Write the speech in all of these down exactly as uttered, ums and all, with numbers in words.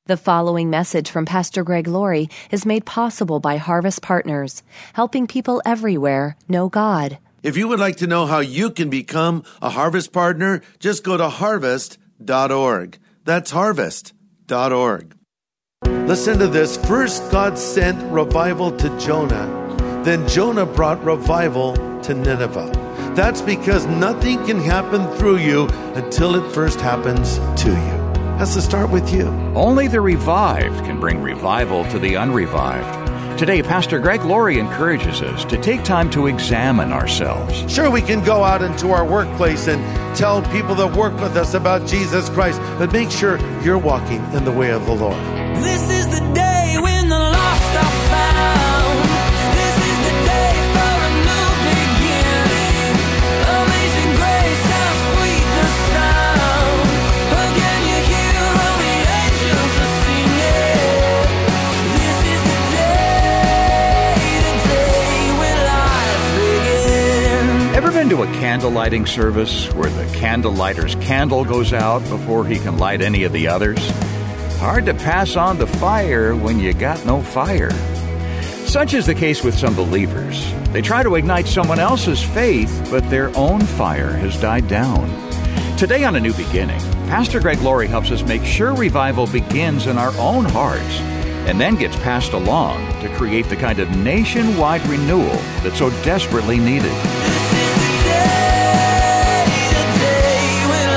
The following message from Pastor Greg Laurie is made possible by Harvest Partners, helping people everywhere know God. If you would like to know how you can become a Harvest Partner, just go to harvest dot org. That's harvest dot org. Listen to this. First, God sent revival to Jonah. Then Jonah brought revival to Nineveh. That's because nothing can happen through you until it first happens to you. Has to start with you. Only the revived can bring revival to the unrevived. Today, Pastor Greg Laurie encourages us to take time to examine ourselves. Sure, we can go out into our workplace and tell people that work with us about Jesus Christ, but make sure you're walking in the way of the Lord. This is the day when the lost are found. This is the day for a new beginning. Amazing grace, how sweet the sound. Again you hear all the angels are singing. This is the day, the day when life begins. Ever been to a candle lighting service where the candle lighter's candle goes out before he can light any of the others? Hard to pass on the fire when you got no fire. Such is the case with some believers. They try to ignite someone else's faith, but their own fire has died down. Today on A New Beginning, Pastor Greg Laurie helps us make sure revival begins in our own hearts and then gets passed along to create the kind of nationwide renewal that's so desperately needed. This is the day, the day when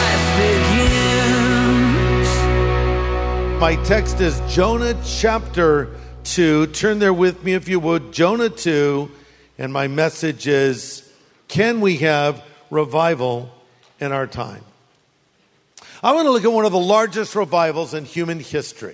life begins. My text is Jonah chapter two. Turn there with me if you would. Jonah two. And my message is, can we have revival in our time? I want to look at one of the largest revivals in human history.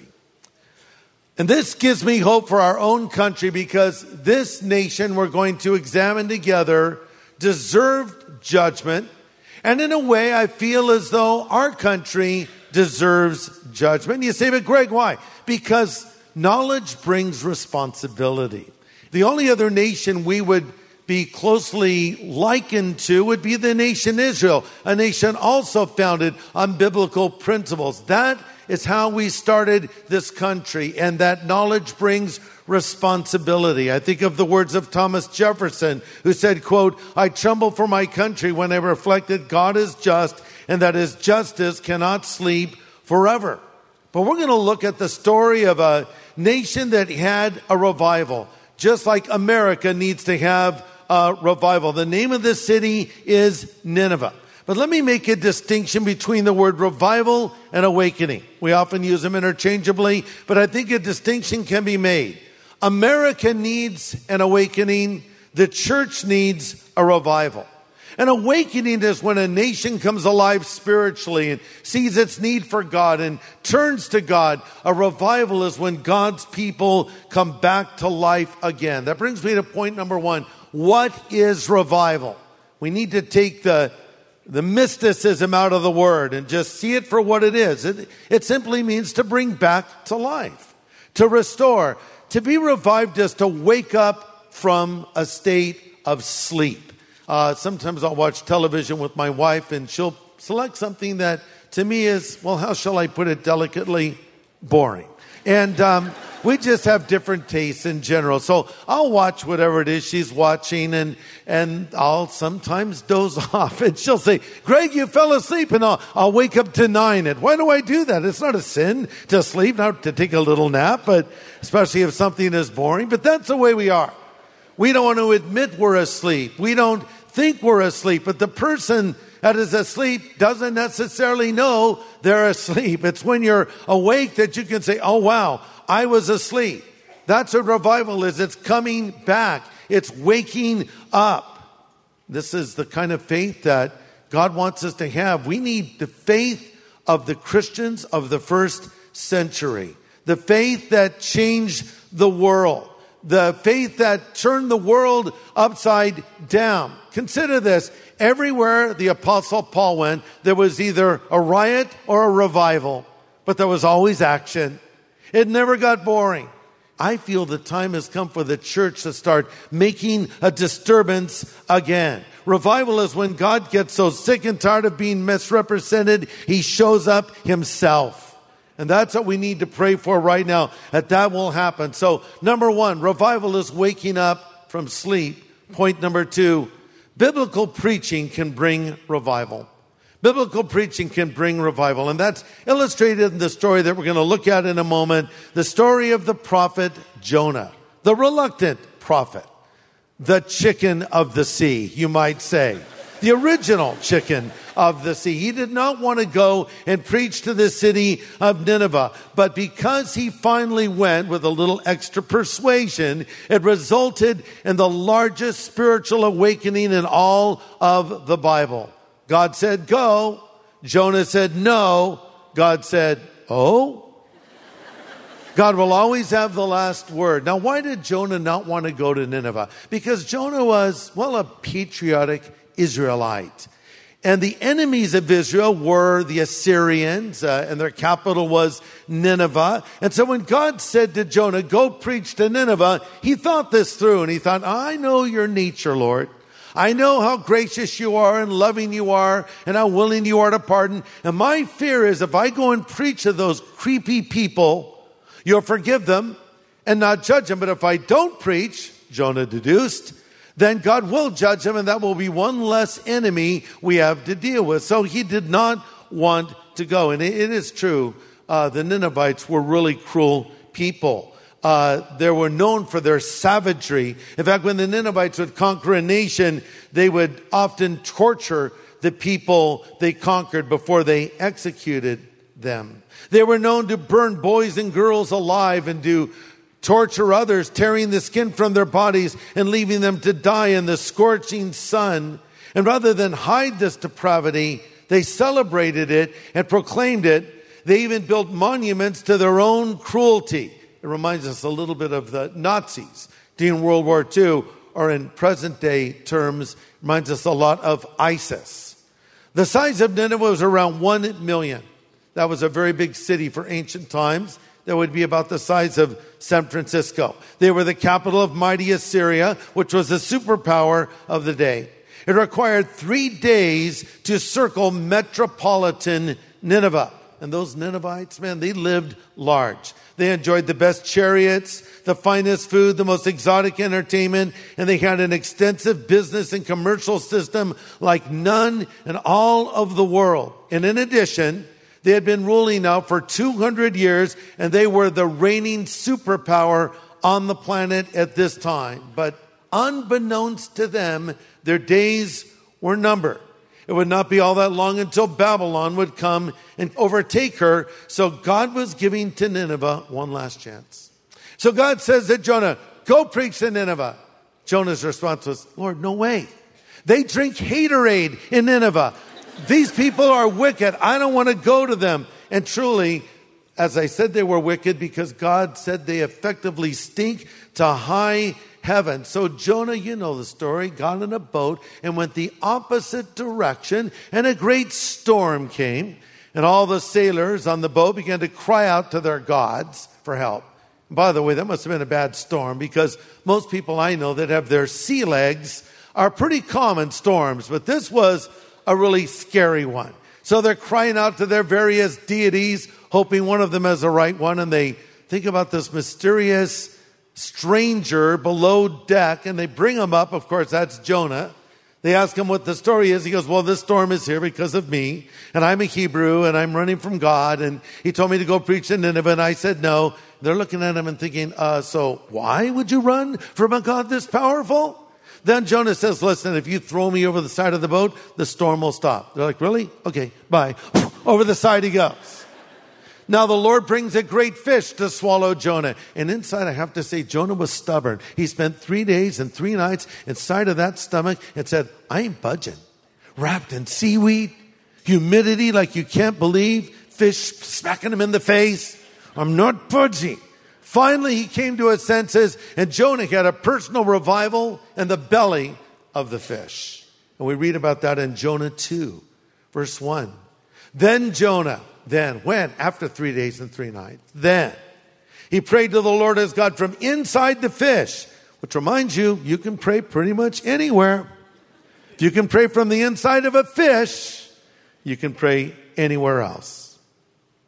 And this gives me hope for our own country because this nation we're going to examine together deserved judgment. And in a way, I feel as though our country deserves judgment. You say, but Greg, why? Because knowledge brings responsibility. The only other nation we would be closely likened to would be the nation Israel, a nation also founded on biblical principles. That is how we started this country, and that knowledge brings responsibility. I think of the words of Thomas Jefferson, who said, quote, I tremble for my country when I reflected God is just and that his justice cannot sleep forever. But we're going to look at the story of a nation that had a revival, just like America needs to have a revival. The name of this city is Nineveh. But let me make a distinction between the word revival and awakening. We often use them interchangeably, but I think a distinction can be made. America needs an awakening. The church needs a revival. An awakening is when a nation comes alive spiritually and sees its need for God and turns to God. A revival is when God's people come back to life again. That brings me to point number one. What is revival? We need to take the the mysticism out of the word and just see it for what it is. It, it simply means to bring back to life, to restore. To be revived is to wake up from a state of sleep. Uh, sometimes I'll watch television with my wife and she'll select something that to me is, well, how shall I put it delicately? Boring. And um, we just have different tastes in general. So I'll watch whatever it is she's watching and and I'll sometimes doze off. And she'll say, Greg, you fell asleep. And I'll, I'll wake up to nine. And why do I do that? It's not a sin to sleep, not to take a little nap, but especially if something is boring. But that's the way we are. We don't want to admit we're asleep. We don't think we're asleep. But the person that is asleep doesn't necessarily know they're asleep. It's when you're awake that you can say, oh, wow, I was asleep. That's what revival is. It's coming back. It's waking up. This is the kind of faith that God wants us to have. We need the faith of the Christians of the first century. The faith that changed the world. The faith that turned the world upside down. Consider this. Everywhere the Apostle Paul went, there was either a riot or a revival, but there was always action. It never got boring. I feel the time has come for the church to start making a disturbance again. Revival is when God gets so sick and tired of being misrepresented, he shows up himself. And that's what we need to pray for right now, that that will happen. So, number one, revival is waking up from sleep. Point number two, biblical preaching can bring revival. Biblical preaching can bring revival. And that's illustrated in the story that we're going to look at in a moment. The story of the prophet Jonah, the reluctant prophet, the chicken of the sea, you might say. The original chicken of the sea. He did not want to go and preach to the city of Nineveh. But because he finally went with a little extra persuasion, it resulted in the largest spiritual awakening in all of the Bible. God said, go. Jonah said, no. God said, oh. God will always have the last word. Now, why did Jonah not want to go to Nineveh? Because Jonah was, well, a patriotic Israelite. And the enemies of Israel were the Assyrians, uh, and their capital was Nineveh. And so when God said to Jonah, go preach to Nineveh, he thought this through, and he thought, I know your nature, Lord. I know how gracious you are and loving you are and how willing you are to pardon. And my fear is if I go and preach to those creepy people, you'll forgive them and not judge them. But if I don't preach, Jonah deduced, then God will judge them, and that will be one less enemy we have to deal with. So he did not want to go. And it is true, uh, the Ninevites were really cruel people. Uh, they were known for their savagery. In fact, when the Ninevites would conquer a nation, they would often torture the people they conquered before they executed them. They were known to burn boys and girls alive and to torture others, tearing the skin from their bodies and leaving them to die in the scorching sun. And rather than hide this depravity, they celebrated it and proclaimed it. They even built monuments to their own cruelty. It reminds us a little bit of the Nazis during World War Two, or in present day terms, reminds us a lot of ISIS. The size of Nineveh was around one million. That was a very big city for ancient times. That would be about the size of San Francisco. They were the capital of mighty Assyria, which was the superpower of the day. It required three days to circle metropolitan Nineveh. And those Ninevites, man, they lived large. They enjoyed the best chariots, the finest food, the most exotic entertainment, and they had an extensive business and commercial system like none in all of the world. And in addition, they had been ruling now for two hundred years, and they were the reigning superpower on the planet at this time. But unbeknownst to them, their days were numbered. It would not be all that long until Babylon would come and overtake her. So God was giving to Nineveh one last chance. So God says to Jonah, go preach to Nineveh. Jonah's response was, Lord, no way. They drink haterade in Nineveh. These people are wicked. I don't want to go to them. And truly, as I said, they were wicked because God said they effectively stink to high heaven. So Jonah, you know the story, got in a boat and went the opposite direction, and a great storm came, and all the sailors on the boat began to cry out to their gods for help. By the way, that must have been a bad storm, because most people I know that have their sea legs are pretty common storms, but this was a really scary one. So they're crying out to their various deities, hoping one of them has the right one, and they think about this mysterious stranger below deck, and they bring him up. Of course, that's Jonah. They ask him what the story is. He goes, well, this storm is here because of me, and I'm a Hebrew, and I'm running from God, and he told me to go preach in Nineveh, and I said no. They're looking at him and thinking, uh, so why would you run from a God this powerful? Then Jonah says, listen, if you throw me over the side of the boat, the storm will stop. They're like, really? Okay, bye. Over the side he goes. Now the Lord brings a great fish to swallow Jonah. And inside, I have to say, Jonah was stubborn. He spent three days and three nights inside of that stomach and said, I ain't budging. Wrapped in seaweed, humidity like you can't believe, fish smacking him in the face. I'm not budging. Finally, he came to his senses, and Jonah had a personal revival in the belly of the fish. And we read about that in Jonah two, verse one. Then Jonah, then, when? After three days and three nights. Then he prayed to the Lord his God from inside the fish, which reminds you, you can pray pretty much anywhere. If you can pray from the inside of a fish, you can pray anywhere else.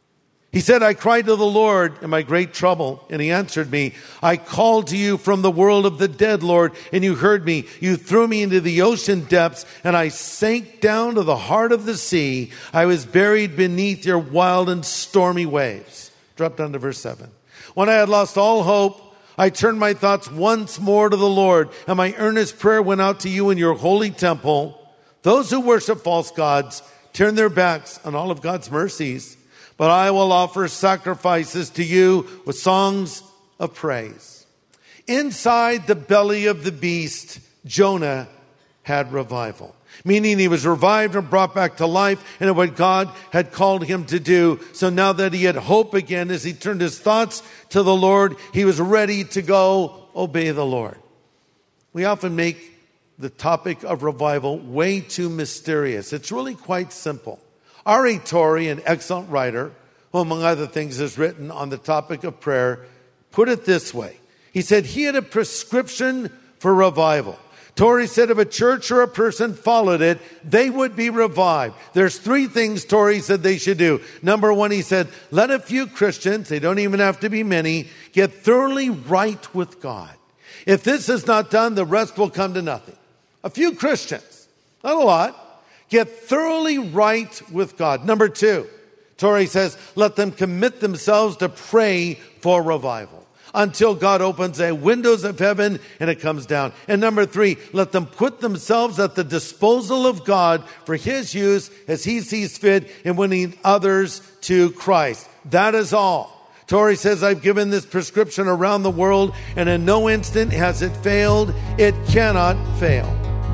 He said, I cried to the Lord in my great trouble, and he answered me. I called to you from the world of the dead, Lord, and you heard me. You threw me into the ocean depths, and I sank down to the heart of the sea. I was buried beneath your wild and stormy waves. Drop down to verse seven. When I had lost all hope, I turned my thoughts once more to the Lord, and my earnest prayer went out to you in your holy temple. Those who worship false gods turn their backs on all of God's mercies. But I will offer sacrifices to you with songs of praise. Inside the belly of the beast, Jonah had revival. Meaning he was revived and brought back to life in what God had called him to do. So now that he had hope again, as he turned his thoughts to the Lord, he was ready to go obey the Lord. We often make the topic of revival way too mysterious. It's really quite simple. R A Torrey, an excellent writer, who among other things has written on the topic of prayer, put it this way. He said he had a prescription for revival. Torrey said if a church or a person followed it, they would be revived. There's three things Torrey said they should do. Number one, he said, let a few Christians, they don't even have to be many, get thoroughly right with God. If this is not done, the rest will come to nothing. A few Christians, not a lot. Get thoroughly right with God. Number two, Torrey says, let them commit themselves to pray for revival until God opens the windows of heaven and it comes down. And number three, let them put themselves at the disposal of God for his use as he sees fit in winning others to Christ. That is all. Torrey says, I've given this prescription around the world, and in no instant has it failed. It cannot fail.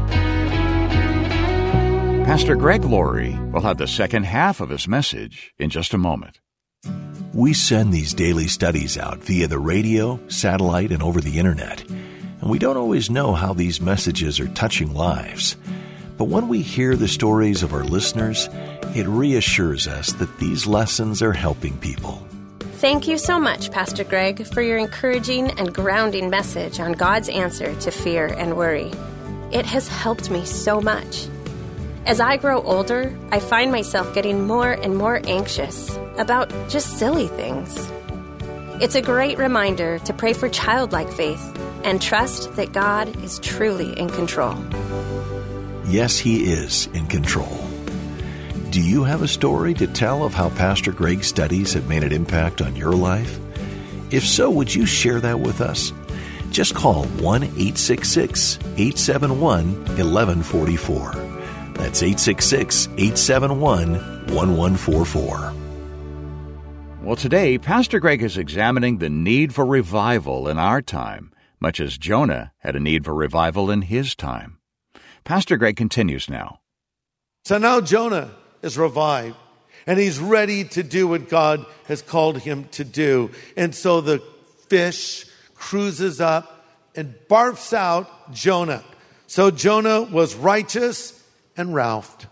Pastor Greg Laurie will have the second half of his message in just a moment. We send these daily studies out via the radio, satellite, and over the internet. And we don't always know how these messages are touching lives. But when we hear the stories of our listeners, it reassures us that these lessons are helping people. Thank you so much, Pastor Greg, for your encouraging and grounding message on God's answer to fear and worry. It has helped me so much. As I grow older, I find myself getting more and more anxious about just silly things. It's a great reminder to pray for childlike faith and trust that God is truly in control. Yes, he is in control. Do you have a story to tell of how Pastor Greg's studies have made an impact on your life? If so, would you share that with us? Just call one eight six six, eight seven one, one one four four. That's eight six six, eight seven one, one one four four. Well, today, Pastor Greg is examining the need for revival in our time, much as Jonah had a need for revival in his time. Pastor Greg continues now. So now Jonah is revived, and he's ready to do what God has called him to do. And so the fish cruises up and barfs out Jonah. So Jonah was righteous and Ralphed.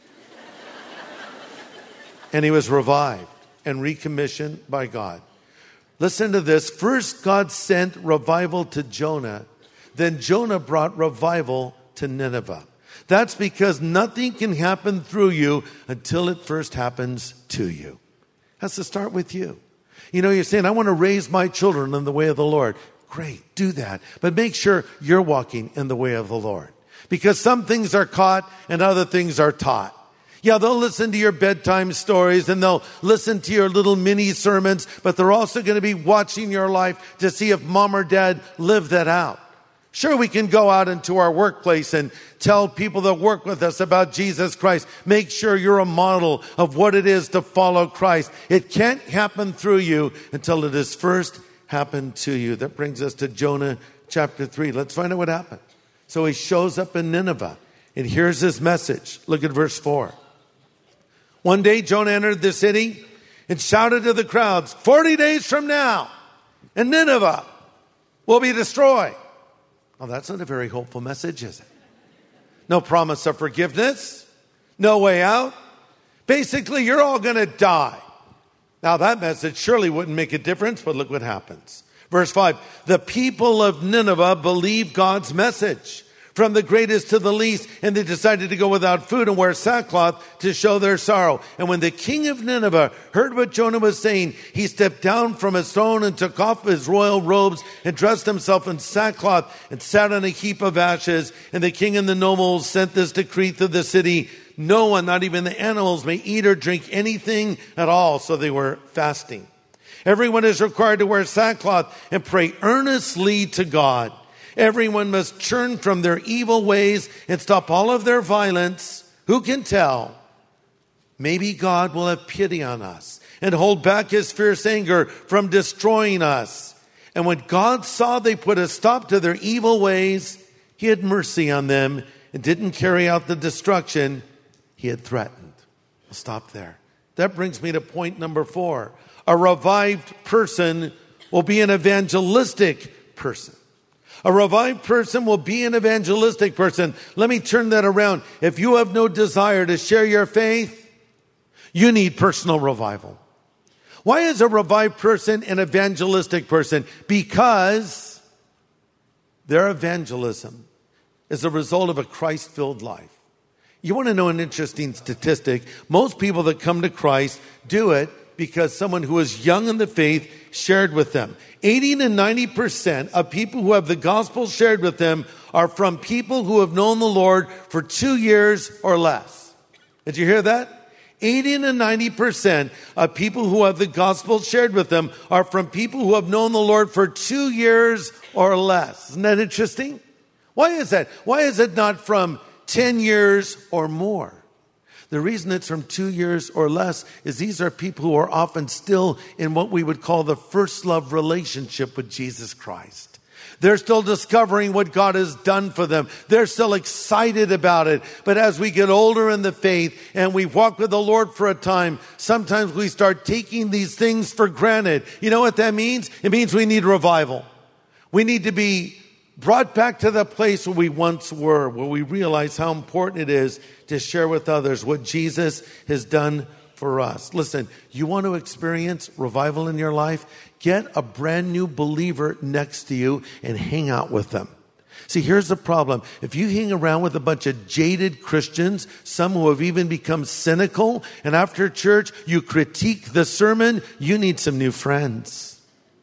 And he was revived and recommissioned by God. Listen to this. First, God sent revival to Jonah. Then Jonah brought revival to Nineveh. That's because nothing can happen through you until it first happens to you. It has to start with you. You know, you're saying, I want to raise my children in the way of the Lord. Great, do that. But make sure you're walking in the way of the Lord. Because some things are caught and other things are taught. Yeah, they'll listen to your bedtime stories and they'll listen to your little mini sermons, but they're also going to be watching your life to see if mom or dad live that out. Sure, we can go out into our workplace and tell people that work with us about Jesus Christ. Make sure you're a model of what it is to follow Christ. It can't happen through you until it has first happened to you. That brings us to Jonah chapter three. Let's find out what happened. So he shows up in Nineveh, and here's his message. Look at verse four. One day Jonah entered the city and shouted to the crowds, forty days from now, and Nineveh will be destroyed. Well, that's not a very hopeful message, is it? No promise of forgiveness, no way out. Basically, you're all going to die. Now, that message surely wouldn't make a difference, but look what happens. Verse five, the people of Nineveh believed God's message, from the greatest to the least, and they decided to go without food and wear sackcloth to show their sorrow. And when the king of Nineveh heard what Jonah was saying, he stepped down from his throne and took off his royal robes and dressed himself in sackcloth and sat on a heap of ashes. And the king and the nobles sent this decree through the city: no one, not even the animals, may eat or drink anything at all. So they were fasting. Everyone is required to wear sackcloth and pray earnestly to God. Everyone must turn from their evil ways and stop all of their violence. Who can tell? Maybe God will have pity on us and hold back his fierce anger from destroying us. And when God saw they put a stop to their evil ways, he had mercy on them and didn't carry out the destruction he had threatened. I'll stop there. That brings me to point number four. A revived person will be an evangelistic person. A revived person will be an evangelistic person. Let me turn that around. If you have no desire to share your faith, you need personal revival. Why is a revived person an evangelistic person? Because their evangelism is a result of a Christ-filled life. You want to know an interesting statistic? Most people that come to Christ do it because someone who is young in the faith shared with them. eighty to ninety percent of people who have the gospel shared with them are from people who have known the Lord for two years or less. Did you hear that? eighty to ninety percent of people who have the gospel shared with them are from people who have known the Lord for two years or less. Isn't that interesting? Why is that? Why is it not from ten years or more? The reason it's from two years or less is these are people who are often still in what we would call the first love relationship with Jesus Christ. They're still discovering what God has done for them. They're still excited about it. But as we get older in the faith and we walk with the Lord for a time, sometimes we start taking these things for granted. You know what that means? It means we need revival. We need to be brought back to the place where we once were, where we realize how important it is to share with others what Jesus has done for us. Listen, you want to experience revival in your life? Get a brand new believer next to you and hang out with them. See, here's the problem. If you hang around with a bunch of jaded Christians, some who have even become cynical, and after church you critique the sermon, you need some new friends.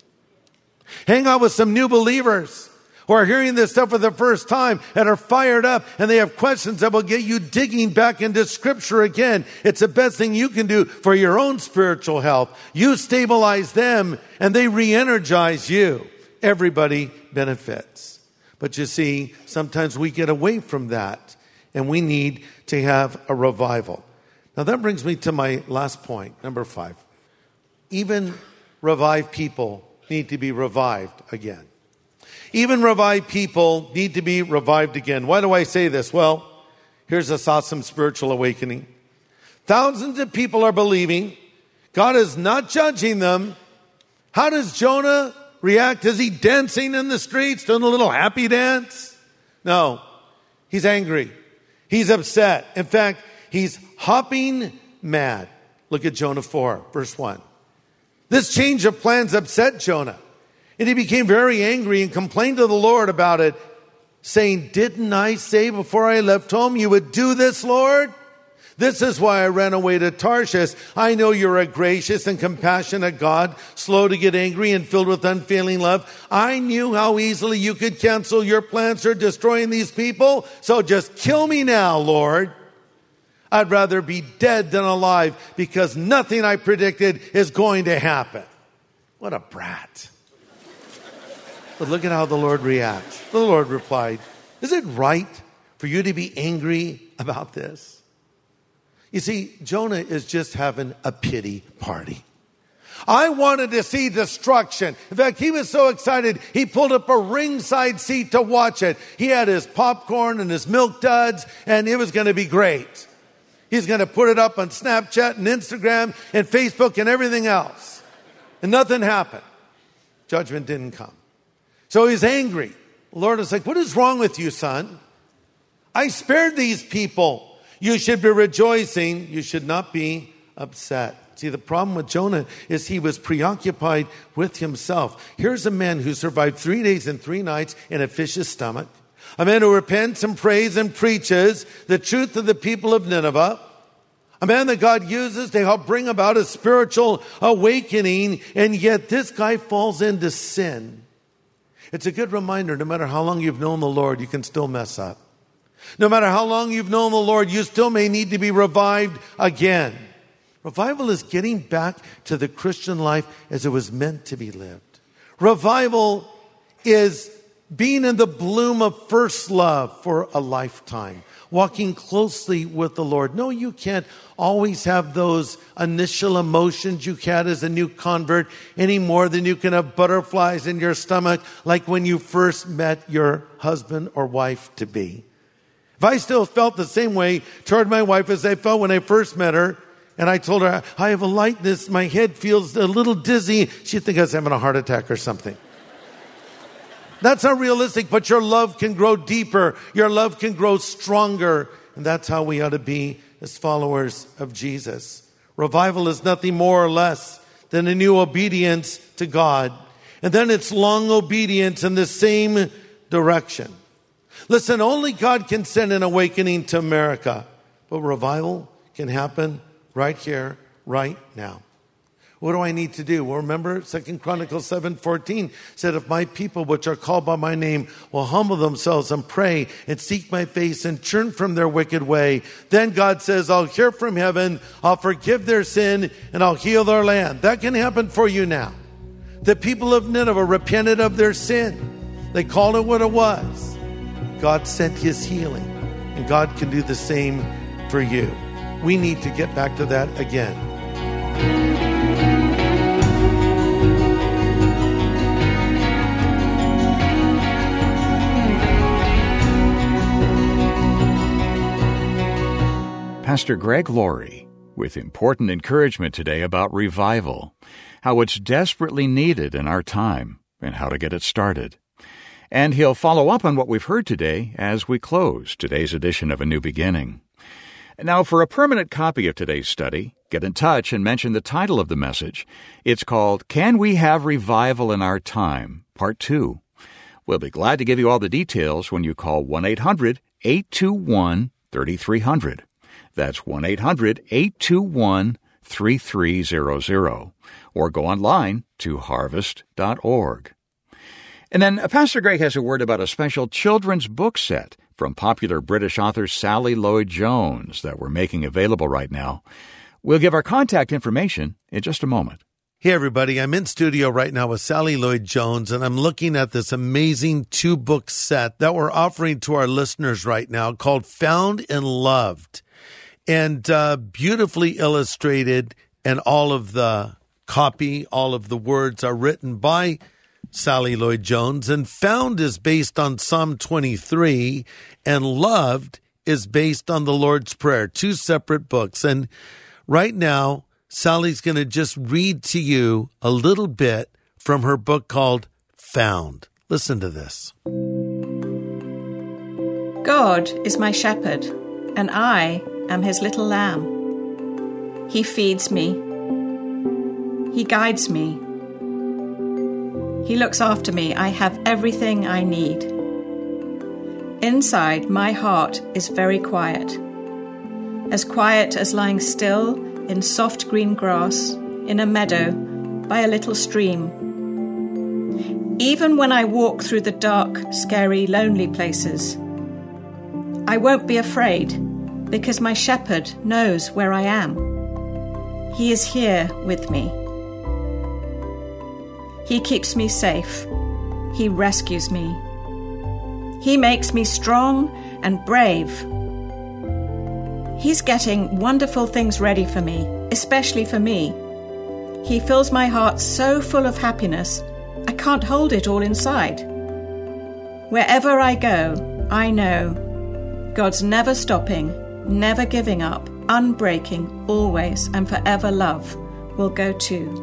Hang out with some new believers who are hearing this stuff for the first time and are fired up, and they have questions that will get you digging back into Scripture again. It's the best thing you can do for your own spiritual health. You stabilize them, and they re-energize you. Everybody benefits. But you see, sometimes we get away from that, and we need to have a revival. Now that brings me to my last point, number five. Even revived people need to be revived again. Even revived people need to be revived again. Why do I say this? Well, here's this awesome spiritual awakening. Thousands of people are believing. God is not judging them. How does Jonah react? Is he dancing in the streets, doing a little happy dance? No, he's angry. He's upset. In fact, he's hopping mad. Look at Jonah four, verse one. This change of plans upset Jonah. And he became very angry and complained to the Lord about it, saying, didn't I say before I left home you would do this, Lord? This is why I ran away to Tarshish. I know you're a gracious and compassionate God, slow to get angry and filled with unfailing love. I knew how easily you could cancel your plans for destroying these people. So just kill me now, Lord. I'd rather be dead than alive because nothing I predicted is going to happen. What a brat. But look at how the Lord reacts. The Lord replied, is it right for you to be angry about this? You see, Jonah is just having a pity party. I wanted to see destruction. In fact, he was so excited, he pulled up a ringside seat to watch it. He had his popcorn and his milk duds, and it was going to be great. He's going to put it up on Snapchat and Instagram and Facebook and everything else. And nothing happened. Judgment didn't come. So he's angry. The Lord is like, what is wrong with you, son? I spared these people. You should be rejoicing. You should not be upset. See, the problem with Jonah is he was preoccupied with himself. Here's a man who survived three days and three nights in a fish's stomach, A man who repents and prays and preaches the truth to the people of Nineveh. A man that God uses to help bring about a spiritual awakening, and yet this guy falls into sin. It's a good reminder, no matter how long you've known the Lord, you can still mess up. No matter how long you've known the Lord, you still may need to be revived again. Revival is getting back to the Christian life as it was meant to be lived. Revival is being in the bloom of first love for a lifetime, walking closely with the Lord. No, you can't always have those initial emotions you had as a new convert any more than you can have butterflies in your stomach like when you first met your husband or wife to be. If I still felt the same way toward my wife as I felt when I first met her, and I told her, I have a lightness, my head feels a little dizzy, she'd think I was having a heart attack or something. That's not realistic, but your love can grow deeper. Your love can grow stronger. And that's how we ought to be as followers of Jesus. Revival is nothing more or less than a new obedience to God. And then it's long obedience in the same direction. Listen, only God can send an awakening to America. But revival can happen right here, right now. What do I need to do? Well, remember, Second Chronicles seven fourteen said, if my people, which are called by my name, will humble themselves and pray and seek my face and turn from their wicked way, then God says, I'll hear from heaven, I'll forgive their sin, and I'll heal their land. That can happen for you now. The people of Nineveh repented of their sin. They called it what it was. God sent his healing, and God can do the same for you. We need to get back to that again. Pastor Greg Laurie with important encouragement today about revival, how it's desperately needed in our time, and how to get it started. And he'll follow up on what we've heard today as we close today's edition of A New Beginning. Now, for a permanent copy of today's study, get in touch and mention the title of the message. It's called, Can We Have Revival in Our Time? Part two. We'll be glad to give you all the details when you call one eight hundred eight two one three three zero zero. That's one eight hundred eight two one three three zero zero. Or go online to harvest dot org. And then uh, Pastor Greg has a word about a special children's book set from popular British author Sally Lloyd-Jones that we're making available right now. We'll give our contact information in just a moment. Hey, everybody. I'm in studio right now with Sally Lloyd-Jones, and I'm looking at this amazing two-book set that we're offering to our listeners right now called Found and Loved, and uh, beautifully illustrated, and all of the copy, all of the words are written by Sally Lloyd-Jones, and Found is based on Psalm twenty-three, and Loved is based on the Lord's Prayer, two separate books. And right now, Sally's going to just read to you a little bit from her book called Found. Listen to this. God is my shepherd, and I am his little lamb. He feeds me. He guides me. He looks after me. I have everything I need. Inside, my heart is very quiet. As quiet as lying still in soft green grass in a meadow by a little stream. Even when I walk through the dark, scary, lonely places, I won't be afraid because my shepherd knows where I am. He is here with me. He keeps me safe. He rescues me. He makes me strong and brave. He's getting wonderful things ready for me, especially for me. He fills my heart so full of happiness, I can't hold it all inside. Wherever I go, I know God's never stopping, never giving up, unbreaking, always and forever love will go too.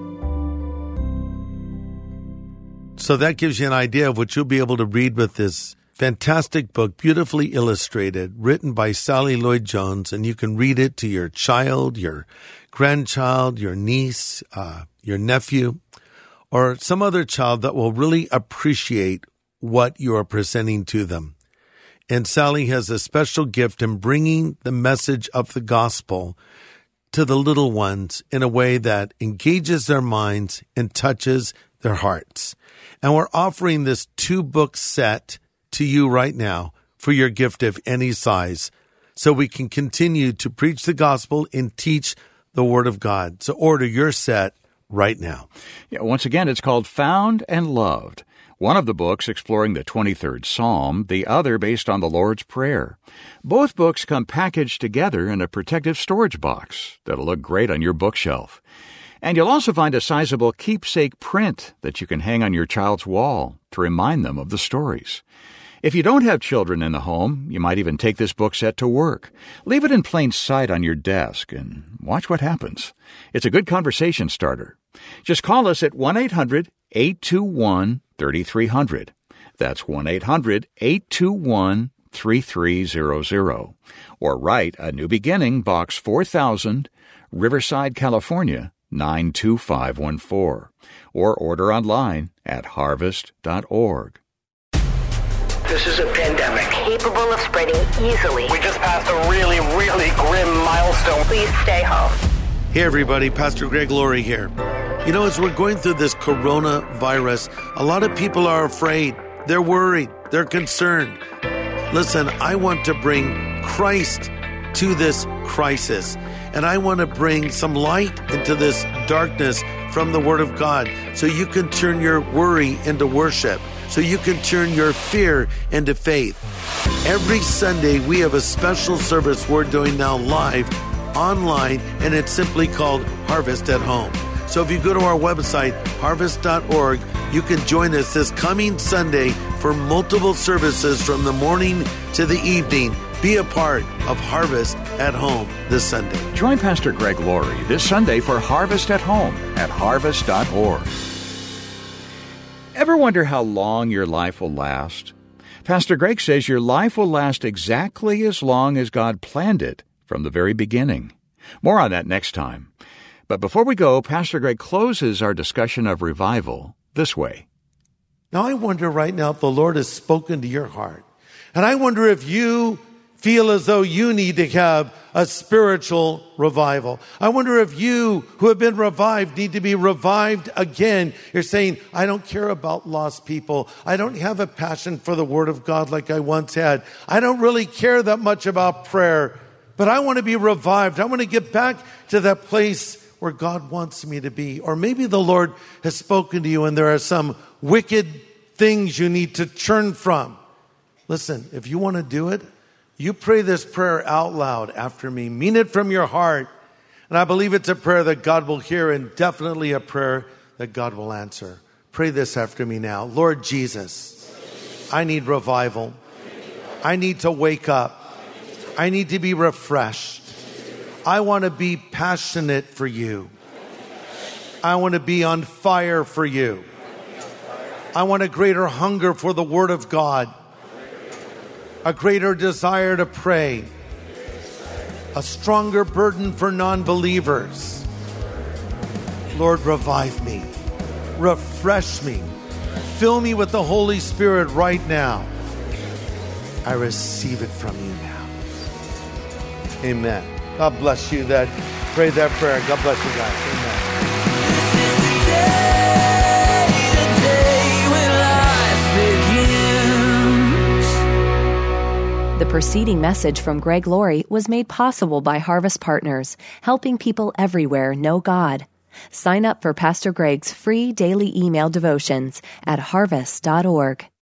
So that gives you an idea of what you'll be able to read with this fantastic book, beautifully illustrated, written by Sally Lloyd-Jones, and you can read it to your child, your grandchild, your niece, uh, your nephew, or some other child that will really appreciate what you are presenting to them. And Sally has a special gift in bringing the message of the gospel to the little ones in a way that engages their minds and touches their hearts. And we're offering this two-book set to you right now for your gift of any size, so we can continue to preach the gospel and teach the Word of God. So order your set right now. Yeah, once again, it's called Found and Loved. One of the books exploring the twenty-third Psalm, the other based on the Lord's Prayer. Both books come packaged together in a protective storage box that'll look great on your bookshelf. And you'll also find a sizable keepsake print that you can hang on your child's wall to remind them of the stories. If you don't have children in the home, you might even take this book set to work. Leave it in plain sight on your desk and watch what happens. It's a good conversation starter. Just call us at one eight hundred eight two one three three zero zero. That's one eight hundred eight two one three three zero zero. Or write A New Beginning, Box four thousand, Riverside, California, nine two five one four. Or order online at harvest dot org. This is a pandemic capable of spreading easily. We just passed a really, really grim milestone. Please stay home. Hey everybody, Pastor Greg Laurie here. You know, as we're going through this coronavirus, a lot of people are afraid. They're worried. They're concerned. Listen, I want to bring Christ to this crisis. And I want to bring some light into this darkness from the Word of God, so you can turn your worry into worship, so you can turn your fear into faith. Every Sunday, we have a special service we're doing now live, online, and it's simply called Harvest at Home. So if you go to our website, harvest dot org, you can join us this coming Sunday for multiple services from the morning to the evening. Be a part of Harvest at Home this Sunday. Join Pastor Greg Laurie this Sunday for Harvest at Home at harvest dot org. Ever wonder how long your life will last? Pastor Greg says your life will last exactly as long as God planned it from the very beginning. More on that next time. But before we go, Pastor Greg closes our discussion of revival this way. Now, I wonder right now if the Lord has spoken to your heart. And I wonder if you feel as though you need to have a spiritual revival. I wonder if you who have been revived need to be revived again. You're saying, I don't care about lost people. I don't have a passion for the Word of God like I once had. I don't really care that much about prayer, but I want to be revived. I want to get back to that place where God wants me to be. Or maybe the Lord has spoken to you and there are some wicked things you need to turn from. Listen, if you want to do it, you pray this prayer out loud after me. Mean it from your heart. And I believe it's a prayer that God will hear, and definitely a prayer that God will answer. Pray this after me now. Lord Jesus, I need revival. I need to wake up. I need to be refreshed. I want to be passionate for you. I want to be on fire for you. I want a greater hunger for the Word of God. A greater desire to pray. A stronger burden for non-believers. Lord, revive me. Refresh me. Fill me with the Holy Spirit right now. I receive it from you now. Amen. God bless you that prayed that prayer. God bless you guys. Amen. The preceding message from Greg Laurie was made possible by Harvest Partners, helping people everywhere know God. Sign up for Pastor Greg's free daily email devotions at harvest dot org.